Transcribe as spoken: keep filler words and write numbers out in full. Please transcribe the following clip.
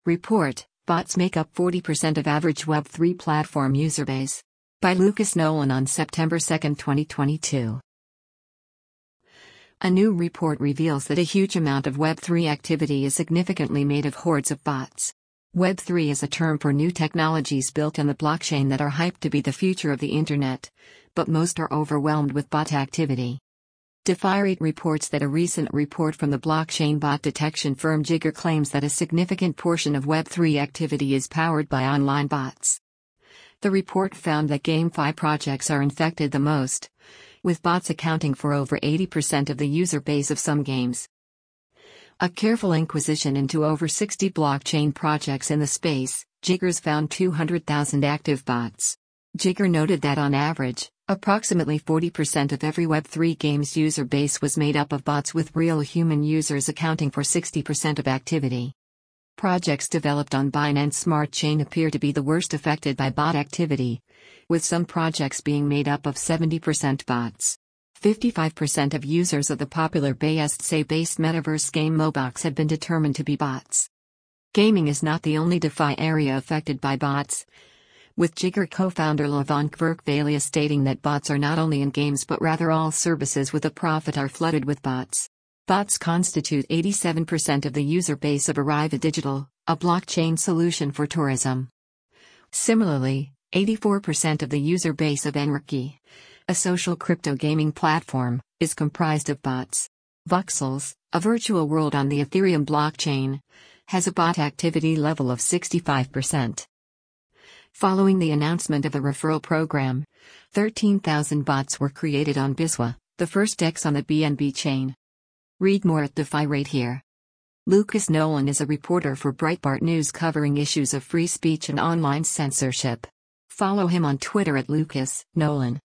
Report, bots make up forty percent of average Web three platform user base. By Lucas Nolan on September second, twenty twenty-two. A new report reveals that a huge amount of Web three activity is significantly made of hordes of bots. Web three is a term for new technologies built on the blockchain that are hyped to be the future of the internet, but most are overwhelmed with bot activity. DeFi reports that a recent report from the blockchain bot detection firm Jigger claims that a significant portion of Web three activity is powered by online bots. The report found that GameFi projects are infected the most, with bots accounting for over eighty percent of the user base of some games. A careful inquisition into over sixty blockchain projects in the space, Jiggers found two hundred thousand active bots. Jigger noted that on average, approximately forty percent of every Web three game's user base was made up of bots, with real human users accounting for sixty percent of activity. Projects developed on Binance Smart Chain appear to be the worst affected by bot activity, with some projects being made up of seventy percent bots. fifty-five percent of users of the popular B S D C-based metaverse game Mobox have been determined to be bots. Gaming is not the only DeFi area affected by bots, with Jigger co-founder Levon Kverkvalia stating that bots are not only in games but rather all services with a profit are flooded with bots. Bots constitute eighty-seven percent of the user base of Arriva Digital, a blockchain solution for tourism. Similarly, eighty-four percent of the user base of Enrique, a social crypto gaming platform, is comprised of bots. Voxels, a virtual world on the Ethereum blockchain, has a bot activity level of sixty-five percent. Following the announcement of the referral program, thirteen thousand bots were created on Biswa, the first DEX on the B N B chain. Read more at DeFi right here. Lucas Nolan is a reporter for Breitbart News covering issues of free speech and online censorship. Follow him on Twitter at Lucas Nolan.